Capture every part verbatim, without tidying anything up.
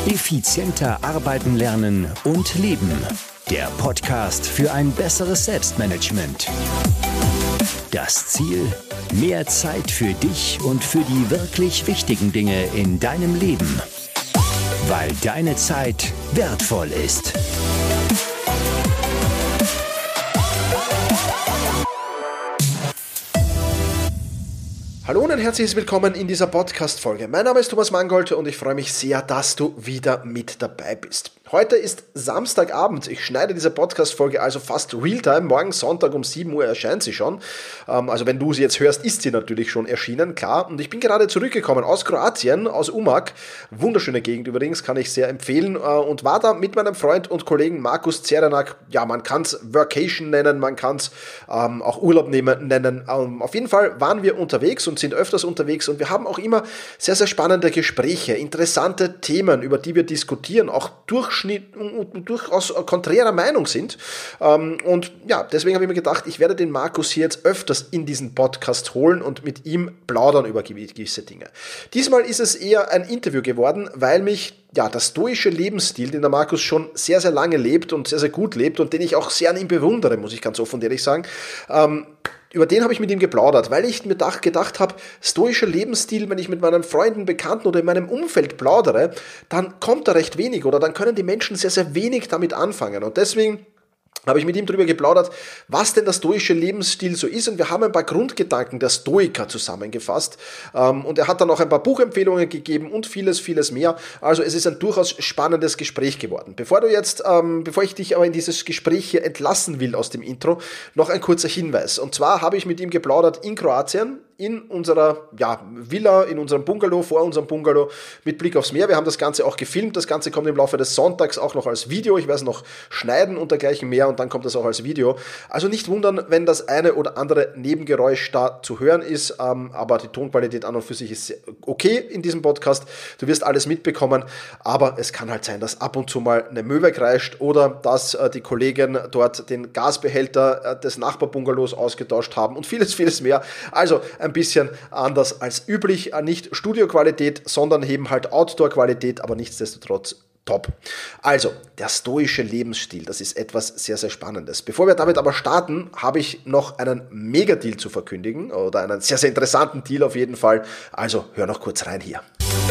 Effizienter arbeiten lernen und leben. Der Podcast für ein besseres Selbstmanagement. Das Ziel: mehr Zeit für dich und für die wirklich wichtigen Dinge in deinem Leben. Weil deine Zeit wertvoll ist. Hallo und ein herzliches Willkommen in dieser Podcast-Folge. Mein Name ist Thomas Mangold und ich freue mich sehr, dass du wieder mit dabei bist. Heute ist Samstagabend. Ich schneide diese Podcast-Folge also fast Realtime. Morgen Sonntag um sieben Uhr erscheint sie schon. Also wenn du sie jetzt hörst, ist sie natürlich schon erschienen, klar. Und ich bin gerade zurückgekommen aus Kroatien, aus Umag. Wunderschöne Gegend übrigens, kann ich sehr empfehlen. Und war da mit meinem Freund und Kollegen Markus Zerenak. Ja, man kann es Workation nennen, man kann es ähm, auch Urlaub nehmen, nennen. Ähm, auf jeden Fall waren wir unterwegs und sind öfters unterwegs. Und wir haben auch immer sehr, sehr spannende Gespräche, interessante Themen, über die wir diskutieren, auch durch durchaus konträrer Meinung sind. Und ja, deswegen habe ich mir gedacht, ich werde den Markus hier jetzt öfters in diesen Podcast holen und mit ihm plaudern über gewisse Dinge. Diesmal ist es eher ein Interview geworden, weil mich ja der stoische Lebensstil, den der Markus schon sehr, sehr lange lebt und sehr, sehr gut lebt und den ich auch sehr an ihm bewundere, muss ich ganz offen und ehrlich sagen, ähm, über den habe ich mit ihm geplaudert, weil ich mir gedacht habe, stoischer Lebensstil, wenn ich mit meinen Freunden, Bekannten oder in meinem Umfeld plaudere, dann kommt da recht wenig oder dann können die Menschen sehr, sehr wenig damit anfangen. Und deswegen habe ich mit ihm darüber geplaudert, was denn der stoische Lebensstil so ist, und wir haben ein paar Grundgedanken der Stoiker zusammengefasst, und er hat dann auch ein paar Buchempfehlungen gegeben und vieles, vieles mehr. Also es ist ein durchaus spannendes Gespräch geworden. Bevor du jetzt, ähm, bevor ich dich aber in dieses Gespräch hier entlassen will aus dem Intro, noch ein kurzer Hinweis. Und zwar habe ich mit ihm geplaudert in Kroatien, in unserer ja, Villa, in unserem Bungalow, vor unserem Bungalow mit Blick aufs Meer. Wir haben das Ganze auch gefilmt. Das Ganze kommt im Laufe des Sonntags auch noch als Video. Ich werde es noch schneiden und dergleichen mehr und dann kommt das auch als Video. Also nicht wundern, wenn das eine oder andere Nebengeräusch da zu hören ist, ähm, aber die Tonqualität an und für sich ist okay in diesem Podcast. Du wirst alles mitbekommen, aber es kann halt sein, dass ab und zu mal eine Möwe kreischt oder dass äh, die Kollegen dort den Gasbehälter äh, des Nachbarbungalows ausgetauscht haben und vieles, vieles mehr. Also ein bisschen anders als üblich, nicht Studioqualität, sondern eben halt Outdoor-Qualität, aber nichtsdestotrotz top. Also, der stoische Lebensstil, das ist etwas sehr, sehr Spannendes. Bevor wir damit aber starten, habe ich noch einen Mega-Deal zu verkündigen oder einen sehr, sehr interessanten Deal auf jeden Fall. Also, hör noch kurz rein hier.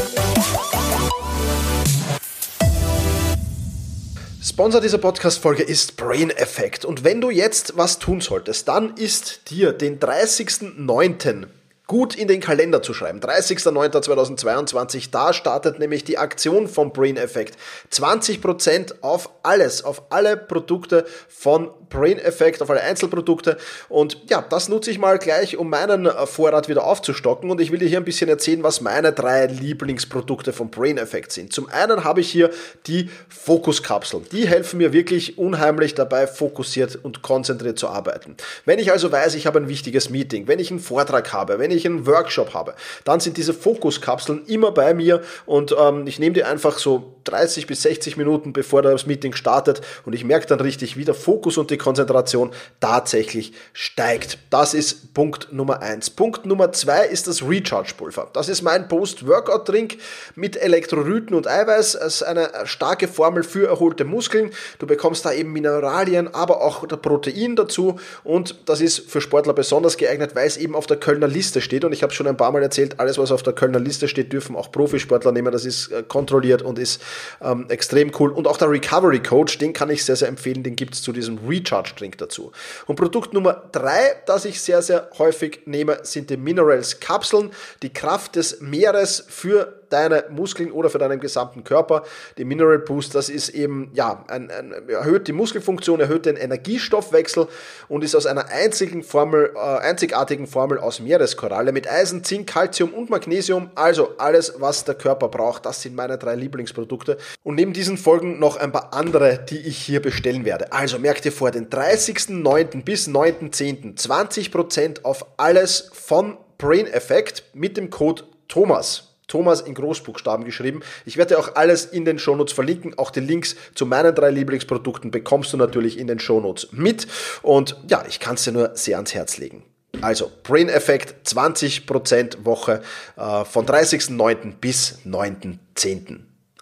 Sponsor dieser Podcast-Folge ist Brain Effect. Und wenn du jetzt was tun solltest, dann ist dir den dreißigsten neunten gut in den Kalender zu schreiben. dreißigster neunter zweitausendzweiundzwanzig, da startet nämlich die Aktion von Brain Effect. zwanzig Prozent auf alles, auf alle Produkte von Brain Effect, auf alle Einzelprodukte. Und ja, das nutze ich mal gleich, um meinen Vorrat wieder aufzustocken. Und ich will dir hier ein bisschen erzählen, was meine drei Lieblingsprodukte von Brain Effect sind. Zum einen habe ich hier die Fokuskapseln. Die helfen mir wirklich unheimlich dabei, fokussiert und konzentriert zu arbeiten. Wenn ich also weiß, ich habe ein wichtiges Meeting, wenn ich einen Vortrag habe, wenn ich einen Workshop habe, dann sind diese Fokuskapseln immer bei mir und ähm, ich nehme die einfach so dreißig bis sechzig Minuten, bevor das Meeting startet, und ich merke dann richtig, wie der Fokus und die Konzentration tatsächlich steigt. Das ist Punkt Nummer eins. Punkt Nummer zwei ist das Recharge-Pulver. Das ist mein Post-Workout-Drink mit Elektrolyten und Eiweiß. Es ist eine starke Formel für erholte Muskeln. Du bekommst da eben Mineralien, aber auch der Protein dazu, und das ist für Sportler besonders geeignet, weil es eben auf der Kölner Liste steht, und ich habe schon ein paar Mal erzählt, alles, was auf der Kölner Liste steht, dürfen auch Profisportler nehmen. Das ist äh, kontrolliert und ist ähm, extrem cool. Und auch der Recovery Coach, den kann ich sehr, sehr empfehlen, den gibt es zu diesem Recharge-Drink dazu. Und Produkt Nummer drei, das ich sehr, sehr häufig nehme, sind die Minerals-Kapseln, die Kraft des Meeres für deine Muskeln oder für deinen gesamten Körper. Die Mineral Boost, das ist eben, ja, ein, ein, erhöht die Muskelfunktion, erhöht den Energiestoffwechsel und ist aus einer einzigen Formel, äh, einzigartigen Formel aus Meereskoralle mit Eisen, Zink, Calcium und Magnesium. Also alles, was der Körper braucht. Das sind meine drei Lieblingsprodukte. Und neben diesen Folgen noch ein paar andere, die ich hier bestellen werde. Also merkt ihr vor, den dreißigsten neunten bis neunten zehnten zwanzig Prozent auf alles von Brain Effect mit dem Code Thomas. Thomas in Großbuchstaben geschrieben. Ich werde auch alles in den Shownotes verlinken. Auch die Links zu meinen drei Lieblingsprodukten bekommst du natürlich in den Shownotes mit. Und ja, ich kann es dir nur sehr ans Herz legen. Also, Brain Effect, zwanzig Prozent Woche äh, von dreißigsten neunten bis neunten zehnten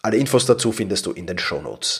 Alle Infos dazu findest du in den Shownotes.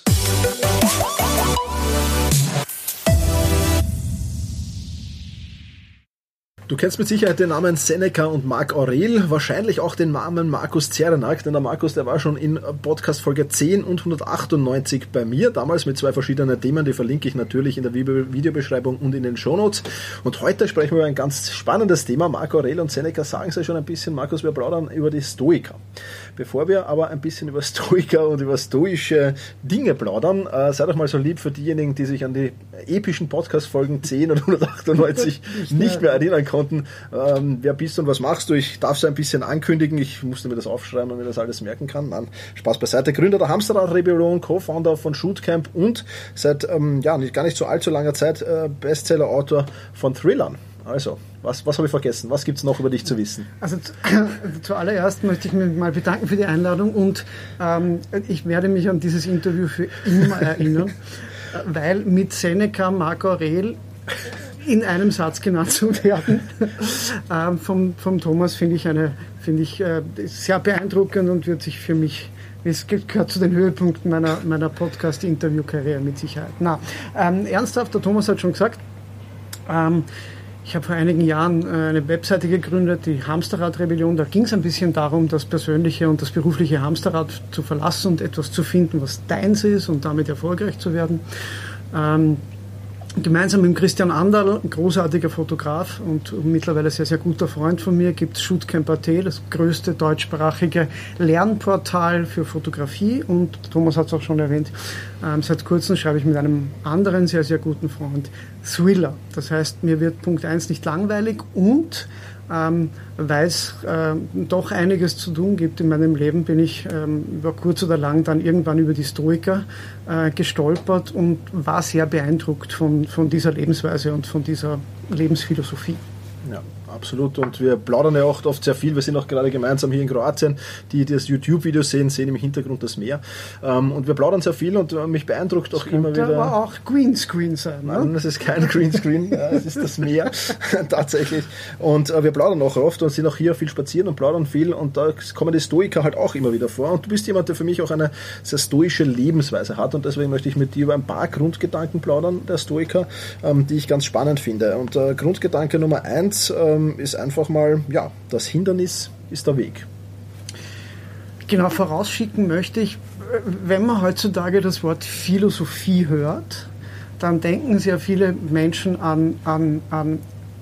Du kennst mit Sicherheit den Namen Seneca und Marc Aurel, wahrscheinlich auch den Namen Markus Zerenak, denn der Markus, der war schon in Podcast Folge zehn und hundertachtundneunzig bei mir, damals mit zwei verschiedenen Themen, die verlinke ich natürlich in der Videobeschreibung und in den Shownotes. Und heute sprechen wir über ein ganz spannendes Thema. Marc Aurel und Seneca sagen es ja schon ein bisschen, Markus, wir plaudern über die Stoiker. Bevor wir aber ein bisschen über Stoiker und über stoische Dinge plaudern, äh, sei doch mal so lieb für diejenigen, die sich an die epischen Podcast-Folgen zehn und hundertachtundneunzig nicht mehr erinnern konnten. Ähm, wer bist du und was machst du? Ich darf es ein bisschen ankündigen. Ich musste mir das aufschreiben, damit ich das alles merken kann. Nein, Spaß beiseite. Gründer der Hamsterrad-Rebellion, Co-Founder von Shootcamp und seit ähm, ja, nicht, gar nicht so allzu langer Zeit äh, Bestseller-Autor von Thrillern. Also, was, was habe ich vergessen? Was gibt es noch über dich zu wissen? Also zu, zuallererst möchte ich mich mal bedanken für die Einladung und ähm, ich werde mich an dieses Interview für immer erinnern, weil mit Seneca, Marc Aurel in einem Satz genannt zu werden, ähm, vom, vom Thomas finde ich, eine, finde ich äh, sehr beeindruckend und wird sich für mich, es gehört zu den Höhepunkten meiner, meiner Podcast-Interview-Karriere mit Sicherheit. Na, ähm, ernsthaft, der Thomas hat schon gesagt, ähm, ich habe vor einigen Jahren eine Webseite gegründet, die Hamsterrad-Rebellion. Da ging es ein bisschen darum, das persönliche und das berufliche Hamsterrad zu verlassen und etwas zu finden, was deins ist und damit erfolgreich zu werden. Ähm, Gemeinsam mit Christian Anderl, ein großartiger Fotograf und mittlerweile sehr, sehr guter Freund von mir, gibt es Shootcamp Punkt at, das größte deutschsprachige Lernportal für Fotografie. Und Thomas hat es auch schon erwähnt, ähm, seit kurzem schreibe ich mit einem anderen sehr, sehr guten Freund Thriller. Das heißt, mir wird Punkt eins nicht langweilig und ähm, weil es ähm, doch einiges zu tun gibt in meinem Leben, bin ich ähm, über kurz oder lang dann irgendwann über die Stoiker äh, gestolpert und war sehr beeindruckt von, von dieser Lebensweise und von dieser Lebensphilosophie. Ja, absolut. Und wir plaudern ja auch oft sehr viel. Wir sind auch gerade gemeinsam hier in Kroatien. Die, die das YouTube-Video sehen, sehen im Hintergrund das Meer. Und wir plaudern sehr viel und mich beeindruckt auch das immer wieder. Das aber auch Greenscreen sein, ne? Nein, das ist kein Greenscreen, es ist das Meer tatsächlich. Und wir plaudern auch oft und sind auch hier viel spazieren und plaudern viel. Und da kommen die Stoiker halt auch immer wieder vor. Und du bist jemand, der für mich auch eine sehr stoische Lebensweise hat. Und deswegen möchte ich mit dir über ein paar Grundgedanken plaudern der Stoiker, die ich ganz spannend finde. Und Grundgedanke Nummer eins ist einfach mal, ja, das Hindernis ist der Weg. Genau, vorausschicken möchte ich, wenn man heutzutage das Wort Philosophie hört, dann denken sehr viele Menschen an, an, an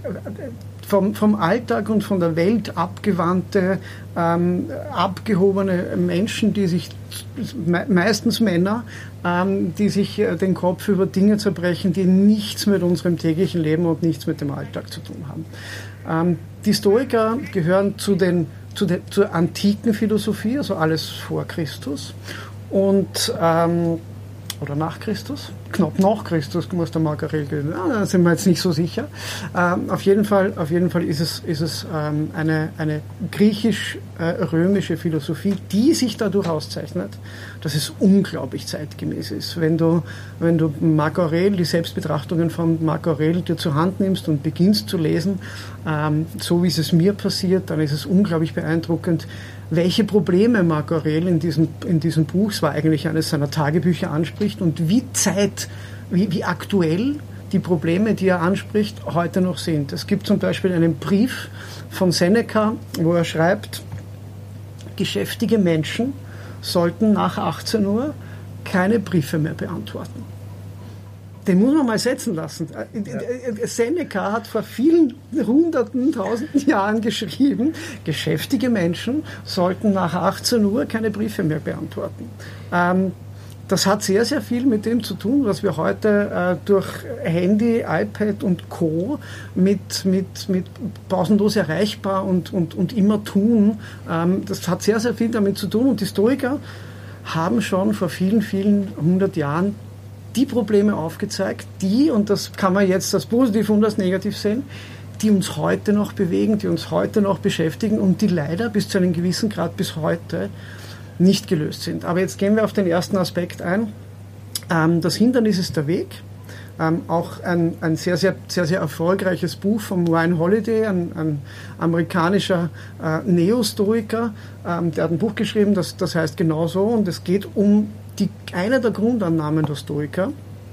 vom, vom Alltag und von der Welt abgewandte, ähm, abgehobene Menschen, die sich, me- meistens Männer, ähm, die sich äh, den Kopf über Dinge zerbrechen, die nichts mit unserem täglichen Leben und nichts mit dem Alltag zu tun haben. Ähm, die Stoiker gehören zu den, zu der, zur antiken Philosophie, also alles vor Christus und ähm, oder nach Christus, knapp nach Christus muss der Marc Aurel gehen. Ja, da sind wir jetzt nicht so sicher. Ähm, auf jeden Fall, auf jeden Fall ist es, ist es ähm, eine, eine griechisch-römische Philosophie, die sich dadurch auszeichnet, dass es unglaublich zeitgemäß ist. Wenn du, wenn du Marc Aurel, die Selbstbetrachtungen von Marc Aurel dir zur Hand nimmst und beginnst zu lesen, ähm, so wie es es mir passiert, dann ist es unglaublich beeindruckend, welche Probleme Marc Aurel in diesem, in diesem Buch, es war eigentlich eines seiner Tagebücher, anspricht und wie Zeit, wie, wie aktuell die Probleme, die er anspricht, heute noch sind. Es gibt zum Beispiel einen Brief von Seneca, wo er schreibt, geschäftige Menschen sollten nach achtzehn Uhr keine Briefe mehr beantworten. Den muss man mal setzen lassen. Ja. Seneca hat vor vielen hunderten, tausenden Jahren geschrieben, geschäftige Menschen sollten nach achtzehn Uhr keine Briefe mehr beantworten. Ähm, das hat sehr, sehr viel mit dem zu tun, was wir heute äh, durch Handy, iPad und Co. mit, mit, mit pausenlos erreichbar und, und, und immer tun. Ähm, das hat sehr, sehr viel damit zu tun. Und die Stoiker haben schon vor vielen, vielen hundert Jahren die Probleme aufgezeigt, die, und das kann man jetzt als positiv und als negativ sehen, die uns heute noch bewegen, die uns heute noch beschäftigen und die leider bis zu einem gewissen Grad bis heute nicht gelöst sind. Aber jetzt gehen wir auf den ersten Aspekt ein. Ähm, das Hindernis ist der Weg. Ähm, auch ein, ein sehr, sehr, sehr, sehr erfolgreiches Buch von Ryan Holiday, ein, ein amerikanischer äh, Neostoiker, ähm, der hat ein Buch geschrieben, das, das heißt genauso, und es geht um die, eine der Grundannahmen der Stoiker,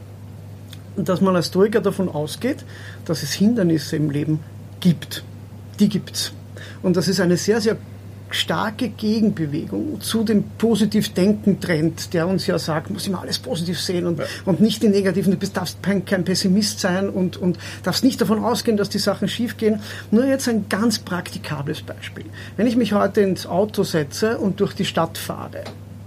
dass man als Stoiker davon ausgeht, dass es Hindernisse im Leben gibt. Die gibt's. Und das ist eine sehr, sehr starke Gegenbewegung zu dem Positiv-Denken-Trend, der uns ja sagt, muss immer alles positiv sehen und, ja. und nicht die negativen. Du bist, darfst kein, kein Pessimist sein und, und darfst nicht davon ausgehen, dass die Sachen schief gehen. Nur jetzt ein ganz praktikables Beispiel. Wenn ich mich heute ins Auto setze und durch die Stadt fahre,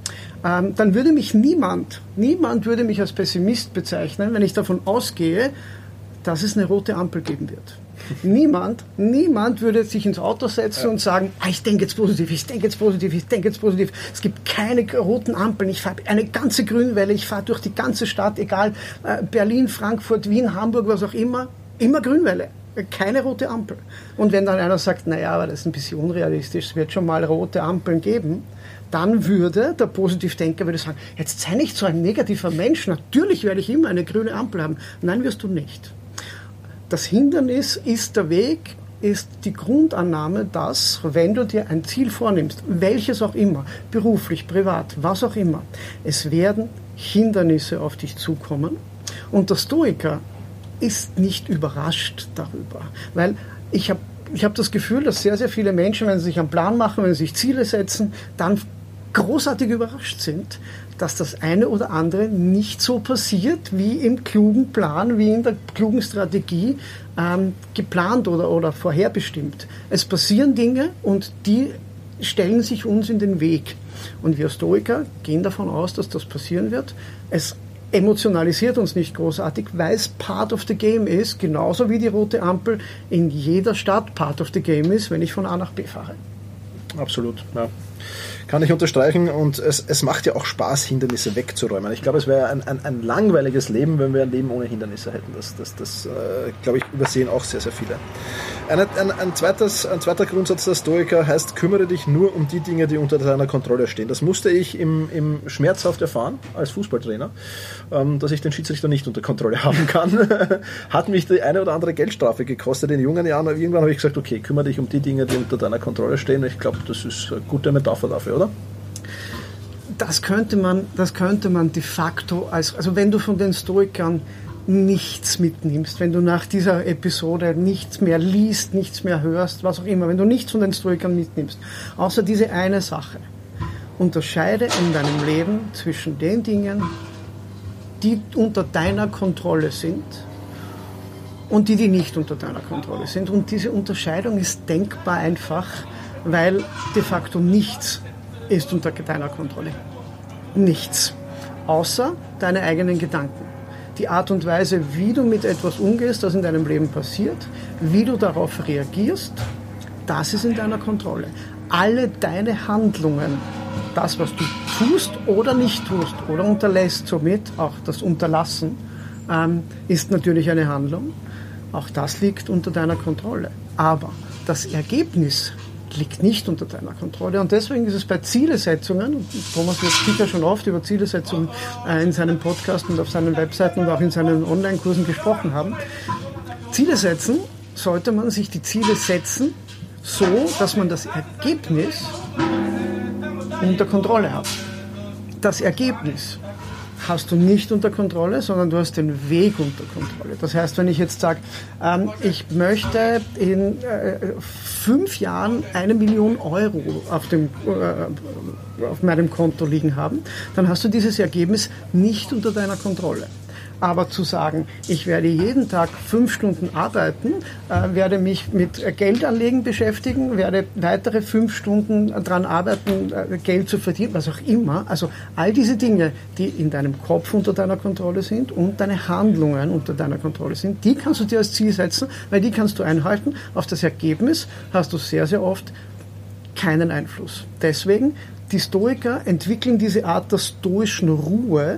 ähm, dann würde mich niemand, niemand würde mich als Pessimist bezeichnen, wenn ich davon ausgehe, dass es eine rote Ampel geben wird. Niemand, niemand würde sich ins Auto setzen ja. und sagen, ah, ich denke jetzt positiv, ich denke jetzt positiv, ich denke jetzt positiv. Es gibt keine roten Ampeln, ich fahre eine ganze Grünwelle, ich fahre durch die ganze Stadt, egal äh, Berlin, Frankfurt, Wien, Hamburg, was auch immer, immer Grünwelle. Keine rote Ampel. Und wenn dann einer sagt, naja, aber das ist ein bisschen unrealistisch, es wird schon mal rote Ampeln geben, dann würde der Positivdenker würde sagen, jetzt sei nicht so ein negativer Mensch, natürlich werde ich immer eine grüne Ampel haben. Nein, wirst du nicht. Das Hindernis ist der Weg, ist die Grundannahme, dass, wenn du dir ein Ziel vornimmst, welches auch immer, beruflich, privat, was auch immer, es werden Hindernisse auf dich zukommen. Und der Stoiker ist nicht überrascht darüber, weil ich habe ich hab das Gefühl, dass sehr, sehr viele Menschen, wenn sie sich einen Plan machen, wenn sie sich Ziele setzen, dann großartig überrascht sind, dass das eine oder andere nicht so passiert, wie im klugen Plan, wie in der klugen Strategie ähm, geplant oder, oder vorherbestimmt. Es passieren Dinge und die stellen sich uns in den Weg. Und wir Stoiker gehen davon aus, dass das passieren wird. Es emotionalisiert uns nicht großartig, weil es Part of the Game ist, genauso wie die rote Ampel in jeder Stadt Part of the Game ist, wenn ich von A nach B fahre. Absolut, ja. Kann ich unterstreichen, und es, es macht ja auch Spaß, Hindernisse wegzuräumen. Ich glaube, es wäre ein, ein, ein langweiliges Leben, wenn wir ein Leben ohne Hindernisse hätten. Das, das, das äh, glaube ich, übersehen auch sehr, sehr viele. Ein, ein, ein, zweites, ein zweiter Grundsatz der Stoiker heißt, kümmere dich nur um die Dinge, die unter deiner Kontrolle stehen. Das musste ich im, im schmerzhaft erfahren, als Fußballtrainer, ähm, dass ich den Schiedsrichter nicht unter Kontrolle haben kann. Hat mich die eine oder andere Geldstrafe gekostet in jungen Jahren. Irgendwann habe ich gesagt, okay, kümmere dich um die Dinge, die unter deiner Kontrolle stehen. Ich glaube, das ist eine gute Metapher dafür, oder? Das könnte man, das könnte man de facto, als, also wenn du von den Stoikern nichts mitnimmst, wenn du nach dieser Episode nichts mehr liest, nichts mehr hörst, was auch immer, wenn du nichts von den Stoikern mitnimmst, außer diese eine Sache, unterscheide in deinem Leben zwischen den Dingen, die unter deiner Kontrolle sind und die, die nicht unter deiner Kontrolle sind. Und diese Unterscheidung ist denkbar einfach, weil de facto nichts ist unter deiner Kontrolle. Nichts. Außer deine eigenen Gedanken. Die Art und Weise, wie du mit etwas umgehst, das in deinem Leben passiert, wie du darauf reagierst, das ist in deiner Kontrolle. Alle deine Handlungen, das, was du tust oder nicht tust oder unterlässt, somit auch das Unterlassen, ähm, ist natürlich eine Handlung. Auch das liegt unter deiner Kontrolle. Aber das Ergebnis liegt nicht unter deiner Kontrolle. Und deswegen ist es bei Zielesetzungen, und Thomas wird sicher schon oft über Zielesetzungen in seinem Podcast und auf seinen Webseiten und auch in seinen Online-Kursen gesprochen haben, Ziele setzen, sollte man sich die Ziele setzen, so, dass man das Ergebnis unter Kontrolle hat. Das Ergebnis hast du nicht unter Kontrolle, sondern du hast den Weg unter Kontrolle. Das heißt, wenn ich jetzt sage, ähm, ich möchte in äh, fünf Jahren eine Million Euro auf, dem, äh, auf meinem Konto liegen haben, dann hast du dieses Ergebnis nicht unter deiner Kontrolle. Aber zu sagen, ich werde jeden Tag fünf Stunden arbeiten, äh, werde mich mit Geldanlegen beschäftigen, werde weitere fünf Stunden daran arbeiten, äh, Geld zu verdienen, was auch immer. Also all diese Dinge, die in deinem Kopf unter deiner Kontrolle sind und deine Handlungen unter deiner Kontrolle sind, die kannst du dir als Ziel setzen, weil die kannst du einhalten. Auf das Ergebnis hast du sehr, sehr oft keinen Einfluss. Deswegen, die Stoiker entwickeln diese Art der stoischen Ruhe,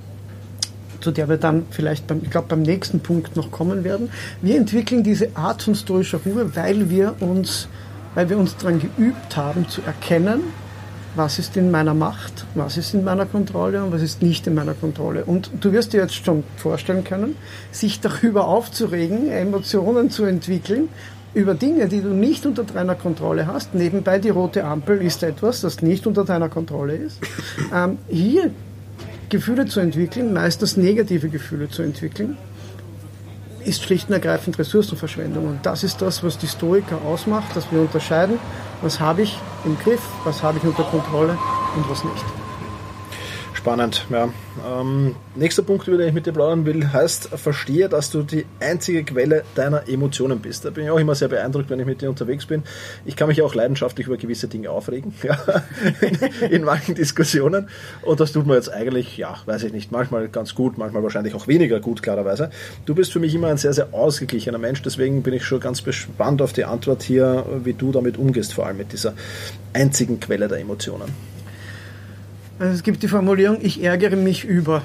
zu der wir dann vielleicht, beim, ich glaube, beim nächsten Punkt noch kommen werden. Wir entwickeln diese Art von stoischer Ruhe, weil wir uns, weil wir uns daran geübt haben, zu erkennen, was ist in meiner Macht, was ist in meiner Kontrolle und was ist nicht in meiner Kontrolle. Und du wirst dir jetzt schon vorstellen können, sich darüber aufzuregen, Emotionen zu entwickeln, über Dinge, die du nicht unter deiner Kontrolle hast. Nebenbei, die rote Ampel ist etwas, das nicht unter deiner Kontrolle ist. Ähm, hier Gefühle zu entwickeln, meistens negative Gefühle zu entwickeln, ist schlicht und ergreifend Ressourcenverschwendung. Und das ist das, was die Stoiker ausmacht, dass wir unterscheiden, was habe ich im Griff, was habe ich unter Kontrolle und was nicht. Spannend, ja. Ähm, nächster Punkt, über den ich mit dir plaudern will, heißt, verstehe, dass du die einzige Quelle deiner Emotionen bist. Da bin ich auch immer sehr beeindruckt, wenn ich mit dir unterwegs bin. Ich kann mich auch leidenschaftlich über gewisse Dinge aufregen, ja, in, in manchen Diskussionen. Und das tut man jetzt eigentlich, ja, weiß ich nicht, manchmal ganz gut, manchmal wahrscheinlich auch weniger gut, klarerweise. Du bist für mich immer ein sehr, sehr ausgeglichener Mensch, deswegen bin ich schon ganz gespannt auf die Antwort hier, wie du damit umgehst, vor allem mit dieser einzigen Quelle der Emotionen. Also es gibt die Formulierung, ich ärgere mich über.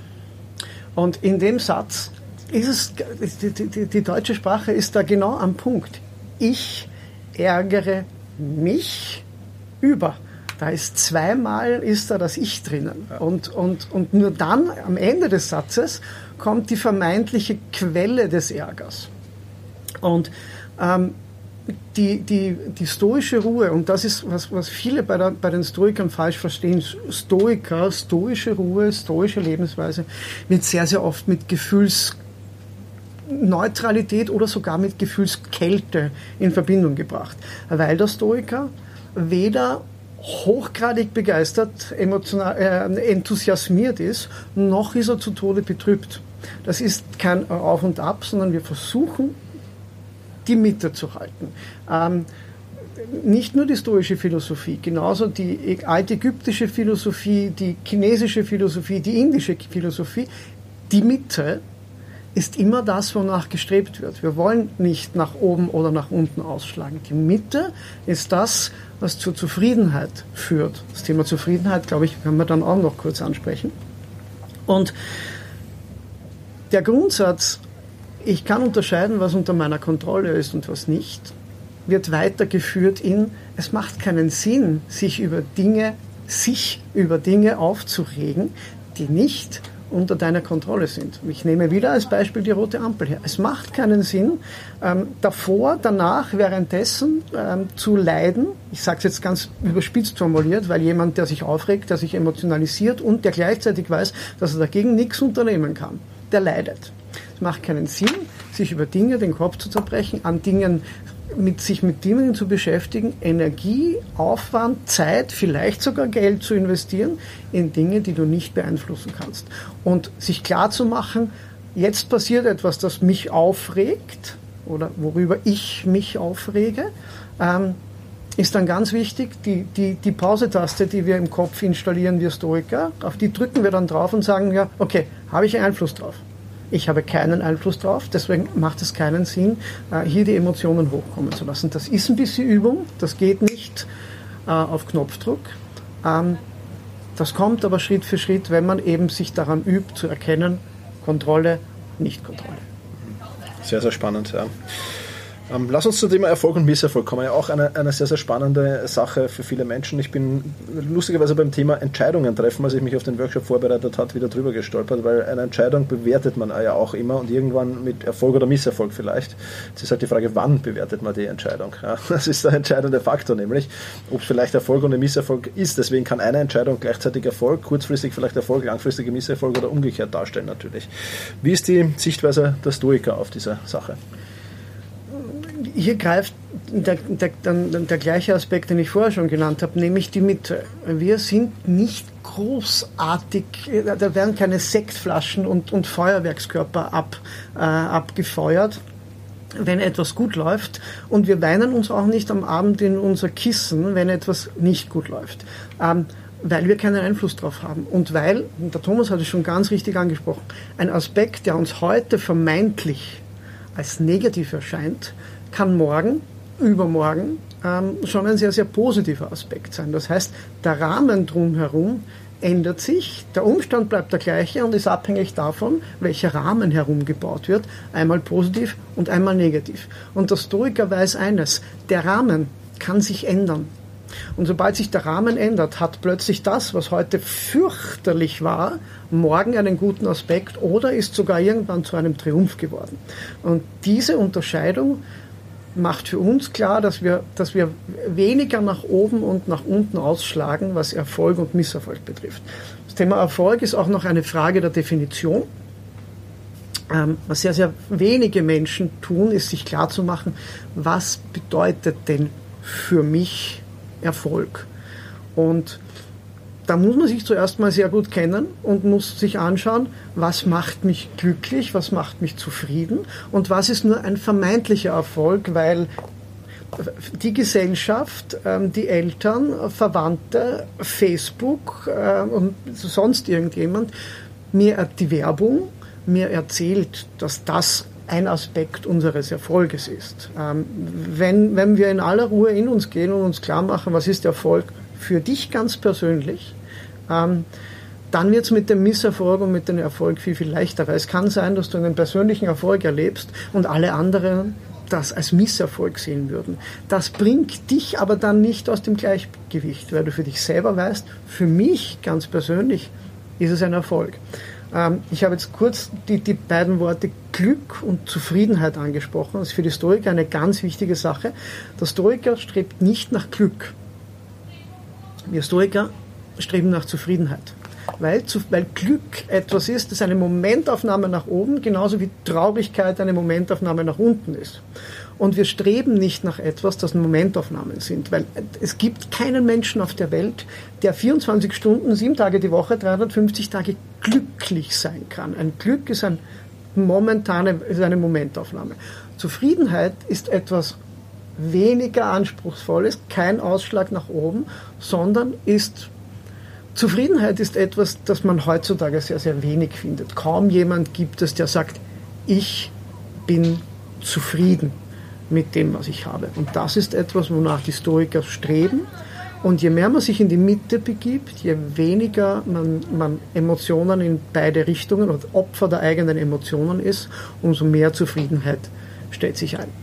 Und in dem Satz ist es, die, die, die deutsche Sprache ist da genau am Punkt. Ich ärgere mich über. Da ist zweimal ist da das Ich drinnen. Ja. Und, und, und nur dann, am Ende des Satzes, kommt die vermeintliche Quelle des Ärgers. Und ähm, Die, die, die stoische Ruhe, und das ist, was, was viele bei, der, bei den Stoikern falsch verstehen, Stoiker, stoische Ruhe, stoische Lebensweise, wird sehr, sehr oft mit Gefühlsneutralität oder sogar mit Gefühlskälte in Verbindung gebracht. Weil der Stoiker weder hochgradig begeistert, emotional, äh, enthusiasmiert ist, noch ist er zu Tode betrübt. Das ist kein Auf und Ab, sondern wir versuchen, die Mitte zu halten. Ähm, nicht nur die stoische Philosophie, genauso die altägyptische Philosophie, die chinesische Philosophie, die indische Philosophie. Die Mitte ist immer das, wonach gestrebt wird. Wir wollen nicht nach oben oder nach unten ausschlagen. Die Mitte ist das, was zur Zufriedenheit führt. Das Thema Zufriedenheit, glaube ich, können wir dann auch noch kurz ansprechen. Und der Grundsatz, ich kann unterscheiden, was unter meiner Kontrolle ist und was nicht, wird weitergeführt in, es macht keinen Sinn, sich über Dinge, sich über Dinge aufzuregen, die nicht unter deiner Kontrolle sind. Ich nehme wieder als Beispiel die rote Ampel her. Es macht keinen Sinn, ähm, davor, danach, währenddessen ähm, zu leiden. Ich sage es jetzt ganz überspitzt formuliert, weil jemand, der sich aufregt, der sich emotionalisiert und der gleichzeitig weiß, dass er dagegen nichts unternehmen kann, der leidet. Es macht keinen Sinn, sich über Dinge den Kopf zu zerbrechen, an Dingen, mit sich mit Dingen zu beschäftigen, Energie, Aufwand, Zeit, vielleicht sogar Geld zu investieren in Dinge, die du nicht beeinflussen kannst. Und sich klar zu machen, jetzt passiert etwas, das mich aufregt oder worüber ich mich aufrege, ähm, ist dann ganz wichtig, die, die, die Pause-Taste, die wir im Kopf installieren, wir Stoiker, auf die drücken wir dann drauf und sagen, ja, okay, habe ich Einfluss drauf? Ich habe keinen Einfluss drauf, deswegen macht es keinen Sinn, hier die Emotionen hochkommen zu lassen. Das ist ein bisschen Übung, das geht nicht auf Knopfdruck. Das kommt aber Schritt für Schritt, wenn man eben sich daran übt, zu erkennen, Kontrolle, Nicht-Kontrolle. Sehr, sehr spannend, ja. Ähm, lass uns zum Thema Erfolg und Misserfolg kommen. Ja, auch eine, eine sehr, sehr spannende Sache für viele Menschen. Ich bin lustigerweise beim Thema Entscheidungen treffen, als ich mich auf den Workshop vorbereitet habe, wieder drüber gestolpert, weil eine Entscheidung bewertet man ja auch immer und irgendwann mit Erfolg oder Misserfolg vielleicht. Jetzt ist halt die Frage, wann bewertet man die Entscheidung? Ja, das ist der entscheidende Faktor, nämlich, ob es vielleicht Erfolg und ein Misserfolg ist. Deswegen kann eine Entscheidung gleichzeitig Erfolg, kurzfristig vielleicht Erfolg, langfristige Misserfolg oder umgekehrt darstellen natürlich. Wie ist die Sichtweise der Stoiker auf diese Sache? Hier greift der, der, der, der gleiche Aspekt, den ich vorher schon genannt habe, nämlich die Mitte. Wir sind nicht großartig, da werden keine Sektflaschen und, und Feuerwerkskörper ab, äh, abgefeuert, wenn etwas gut läuft. Und wir weinen uns auch nicht am Abend in unser Kissen, wenn etwas nicht gut läuft. Ähm, weil wir keinen Einfluss drauf haben. Und weil, und der Thomas hat es schon ganz richtig angesprochen, ein Aspekt, der uns heute vermeintlich als negativ erscheint, kann morgen, übermorgen ähm, schon ein sehr, sehr positiver Aspekt sein. Das heißt, der Rahmen drumherum ändert sich, der Umstand bleibt der gleiche und ist abhängig davon, welcher Rahmen herumgebaut wird, einmal positiv und einmal negativ. Und der Stoiker weiß eines, der Rahmen kann sich ändern. Und sobald sich der Rahmen ändert, hat plötzlich das, was heute fürchterlich war, morgen einen guten Aspekt oder ist sogar irgendwann zu einem Triumph geworden. Und diese Unterscheidung macht für uns klar, dass wir, dass wir weniger nach oben und nach unten ausschlagen, was Erfolg und Misserfolg betrifft. Das Thema Erfolg ist auch noch eine Frage der Definition. Ähm, was sehr, sehr wenige Menschen tun, ist sich klarzumachen, was bedeutet denn für mich Erfolg? Und da muss man sich zuerst mal sehr gut kennen und muss sich anschauen, was macht mich glücklich, was macht mich zufrieden und was ist nur ein vermeintlicher Erfolg, weil die Gesellschaft, die Eltern, Verwandte, Facebook und sonst irgendjemand, mir die Werbung mir erzählt, dass das ein Aspekt unseres Erfolges ist. Wenn, wenn wir in aller Ruhe in uns gehen und uns klar machen, was ist Erfolg für dich ganz persönlich, ähm, dann wird es mit dem Misserfolg und mit dem Erfolg viel, viel leichter. Weil es kann sein, dass du einen persönlichen Erfolg erlebst und alle anderen das als Misserfolg sehen würden. Das bringt dich aber dann nicht aus dem Gleichgewicht, weil du für dich selber weißt, für mich ganz persönlich ist es ein Erfolg. Ähm, ich habe jetzt kurz die, die beiden Worte Glück und Zufriedenheit angesprochen. Das ist für die Stoiker eine ganz wichtige Sache. Der Stoiker strebt nicht nach Glück. Wir Stoiker streben nach Zufriedenheit, weil, weil Glück etwas ist, das eine Momentaufnahme nach oben, genauso wie Traurigkeit eine Momentaufnahme nach unten ist. Und wir streben nicht nach etwas, das Momentaufnahmen sind, weil es gibt keinen Menschen auf der Welt, der vierundzwanzig Stunden, sieben Tage die Woche, dreihundertfünfzig Tage glücklich sein kann. Ein Glück ist, ein momentane, ist eine Momentaufnahme. Zufriedenheit ist etwas weniger Anspruchsvolles, kein Ausschlag nach oben, sondern ist, Zufriedenheit ist etwas, das man heutzutage sehr, sehr wenig findet. Kaum jemand gibt es, der sagt, ich bin zufrieden mit dem, was ich habe. Und das ist etwas, wonach die Stoiker streben. Und je mehr man sich in die Mitte begibt, je weniger man, man Emotionen in beide Richtungen oder Opfer der eigenen Emotionen ist, umso mehr Zufriedenheit stellt sich ein.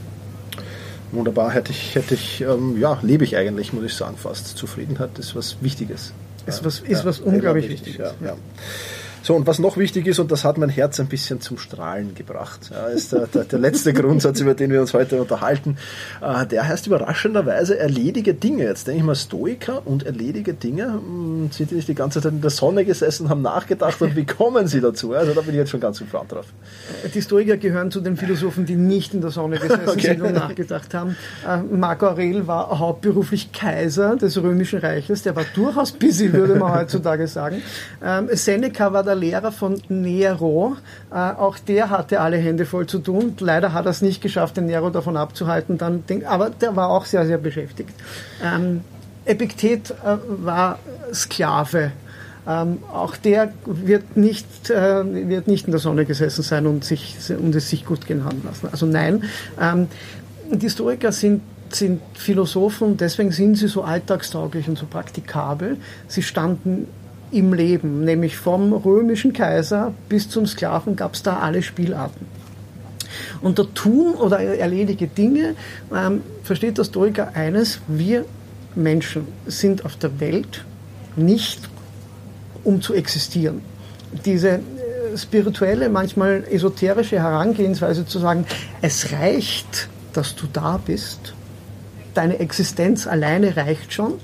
Wunderbar, hätte ich, hätte ich ähm, ja, lebe ich eigentlich, muss ich sagen, fast. Zufriedenheit ist was Wichtiges. Ist was, ist ja, was unglaublich wichtig, Wichtiges. Ja, ja. So, und was noch wichtig ist, und das hat mein Herz ein bisschen zum Strahlen gebracht, ja, ist der, der, der letzte Grundsatz, über den wir uns heute unterhalten. Äh, der heißt überraschenderweise erledige Dinge. Jetzt denke ich mal, Stoiker und erledige Dinge, mh, sind die nicht die ganze Zeit in der Sonne gesessen, haben nachgedacht und wie kommen sie dazu? Also da bin ich jetzt schon ganz gespannt drauf. Die Stoiker gehören zu den Philosophen, die nicht in der Sonne gesessen okay. sind und nachgedacht haben. Äh, Marco Aurel war hauptberuflich Kaiser des Römischen Reiches, der war durchaus busy, würde man heutzutage sagen. Ähm, Seneca war der Lehrer von Nero, äh, auch der hatte alle Hände voll zu tun. Leider hat er es nicht geschafft, den Nero davon abzuhalten, dann, aber der war auch sehr, sehr beschäftigt. Ähm, Epiktet äh, war Sklave. Ähm, auch der wird nicht, äh, wird nicht in der Sonne gesessen sein und, sich, und es sich gut gehen haben lassen. Also nein, ähm, die Stoiker sind sind Philosophen, deswegen sind sie so alltagstauglich und so praktikabel. Sie standen im Leben, nämlich vom römischen Kaiser bis zum Sklaven gab es da alle Spielarten. Und der Tun oder erledige Dinge, ähm, versteht der Stoiker eines, wir Menschen sind auf der Welt nicht, um zu existieren. Diese äh, spirituelle, manchmal esoterische Herangehensweise zu sagen, es reicht, dass du da bist, deine Existenz alleine reicht schon,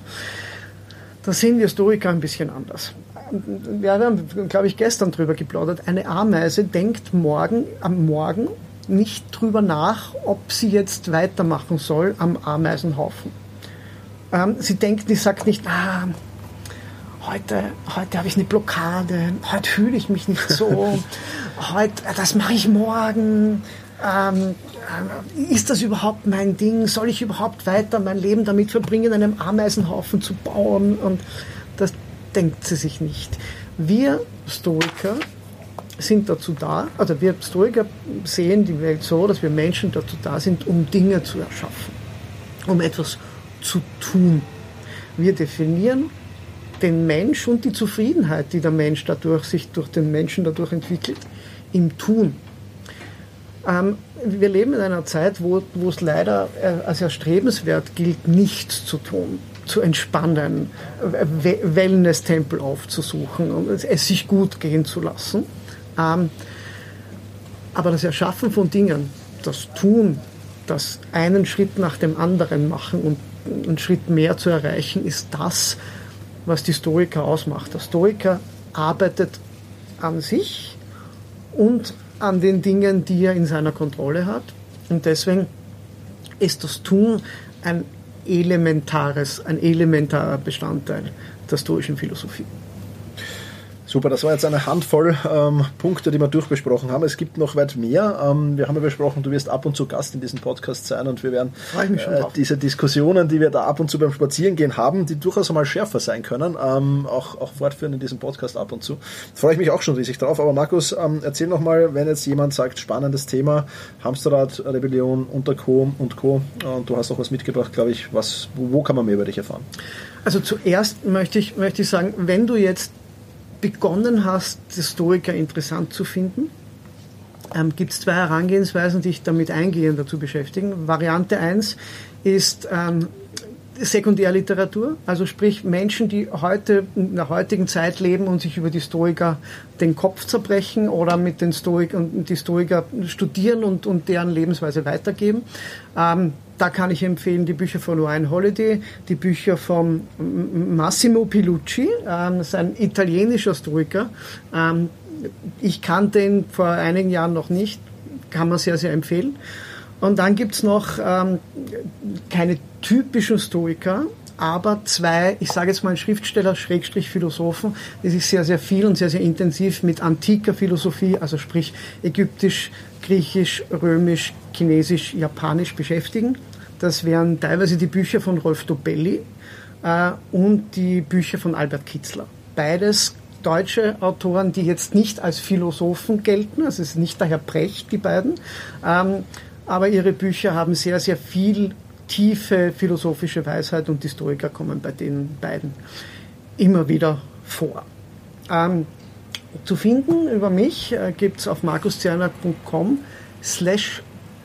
da sehen wir Stoiker ein bisschen anders. Wir haben, glaube ich, gestern drüber geplaudert. Eine Ameise denkt morgen, am Morgen nicht drüber nach, ob sie jetzt weitermachen soll am Ameisenhaufen. Ähm, sie denkt, sie sagt nicht, ah, heute, heute habe ich eine Blockade, heute fühle ich mich nicht so, heute, das mache ich morgen. Ähm, ist das überhaupt mein Ding? Soll ich überhaupt weiter mein Leben damit verbringen, einen Ameisenhaufen zu bauen? Und das denkt sie sich nicht. Wir Stoiker sind dazu da, also wir Stoiker sehen die Welt so, dass wir Menschen dazu da sind, um Dinge zu erschaffen, um etwas zu tun. Wir definieren den Mensch und die Zufriedenheit, die der Mensch dadurch, sich durch den Menschen dadurch entwickelt, im Tun. Ähm, wir leben in einer Zeit, wo, wo es leider als erstrebenswert gilt, nichts zu tun. zu entspannen, Wellness-Tempel aufzusuchen und es sich gut gehen zu lassen. Ähm, aber das Erschaffen von Dingen, das Tun, das einen Schritt nach dem anderen machen und einen Schritt mehr zu erreichen, ist das, was die Stoiker ausmacht. Der Stoiker arbeitet an sich und an den Dingen, die er in seiner Kontrolle hat. Und deswegen ist das Tun ein elementares, ein elementarer Bestandteil der stoischen Philosophie. Super, das war jetzt eine Handvoll ähm, Punkte, die wir durchbesprochen haben. Es gibt noch weit mehr. Ähm, wir haben ja besprochen, du wirst ab und zu Gast in diesem Podcast sein und wir werden äh, diese Diskussionen, die wir da ab und zu beim Spazierengehen haben, die durchaus einmal schärfer sein können, ähm, auch, auch fortführen in diesem Podcast ab und zu. Da freue ich mich auch schon riesig drauf. Aber Markus, ähm, erzähl nochmal, wenn jetzt jemand sagt, spannendes Thema, Hamsterrad, Rebellion und Co. und Co. Und du hast auch was mitgebracht, glaube ich. Was, wo, wo kann man mehr über dich erfahren? Also zuerst möchte ich, möchte ich sagen, wenn du jetzt begonnen hast, die Stoiker interessant zu finden, ähm, gibt es zwei Herangehensweisen, die dich damit eingehender zu beschäftigen. Variante eins ist ähm, Sekundärliteratur, also sprich Menschen, die heute in der heutigen Zeit leben und sich über die Stoiker den Kopf zerbrechen oder mit den Stoikern die Stoiker studieren und, und deren Lebensweise weitergeben. Ähm, Da kann ich empfehlen die Bücher von Ryan Holiday, die Bücher von Massimo Pilucci, ähm, das ist ein italienischer Stoiker. Ähm, ich kannte ihn vor einigen Jahren noch nicht, kann man sehr, sehr empfehlen. Und dann gibt es noch ähm, keine typischen Stoiker, aber zwei, ich sage jetzt mal Schriftsteller, Schrägstrich Philosophen, die sich sehr, sehr viel und sehr, sehr intensiv mit antiker Philosophie, also sprich Ägyptisch, Griechisch, Römisch, Chinesisch, Japanisch beschäftigen. Das wären teilweise die Bücher von Rolf Dobelli äh, und die Bücher von Albert Kitzler. Beides deutsche Autoren, die jetzt nicht als Philosophen gelten, also es ist nicht der Herr Brecht, die beiden, ähm, aber ihre Bücher haben sehr, sehr viel tiefe philosophische Weisheit und die Stoiker kommen bei den beiden immer wieder vor. Ähm, zu finden über mich äh, gibt es auf markuszernak.com slash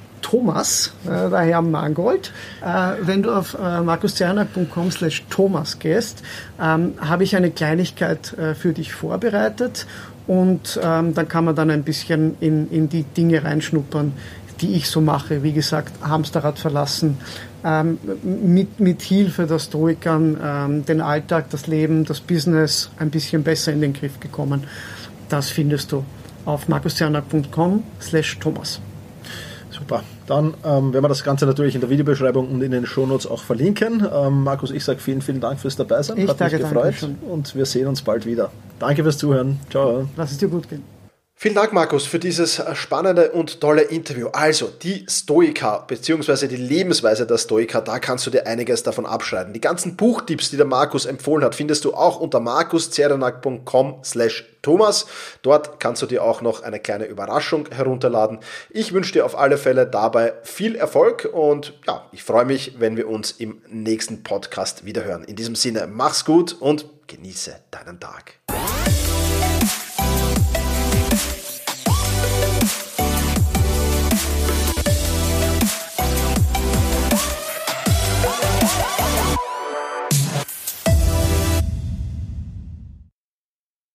Thomas, äh, der Herr Mangold. Äh, wenn du auf äh, markuszernak.com slash Thomas gehst, ähm, habe ich eine Kleinigkeit äh, für dich vorbereitet und ähm, dann kann man dann ein bisschen in, in die Dinge reinschnuppern, die ich so mache. Wie gesagt, Hamsterrad verlassen, ähm, mit, mit Hilfe der Stoikern ähm, den Alltag, das Leben, das Business ein bisschen besser in den Griff gekommen. Das findest du auf markuszernak.com slash Thomas. Super. Dann ähm, werden wir das Ganze natürlich in der Videobeschreibung und in den Shownotes auch verlinken. Ähm, Markus, ich sage vielen, vielen Dank fürs Dabeisein. Ich Hat danke, mich gefreut danke und wir sehen uns bald wieder. Danke fürs Zuhören. Ciao. Lass es dir gut gehen. Vielen Dank, Markus, für dieses spannende und tolle Interview. Also, die Stoiker, beziehungsweise die Lebensweise der Stoiker, da kannst du dir einiges davon abschneiden. Die ganzen Buchtipps, die der Markus empfohlen hat, findest du auch unter markuszernak.com slash Thomas. Dort kannst du dir auch noch eine kleine Überraschung herunterladen. Ich wünsche dir auf alle Fälle dabei viel Erfolg und ja, ich freue mich, wenn wir uns im nächsten Podcast wiederhören. In diesem Sinne, mach's gut und genieße deinen Tag.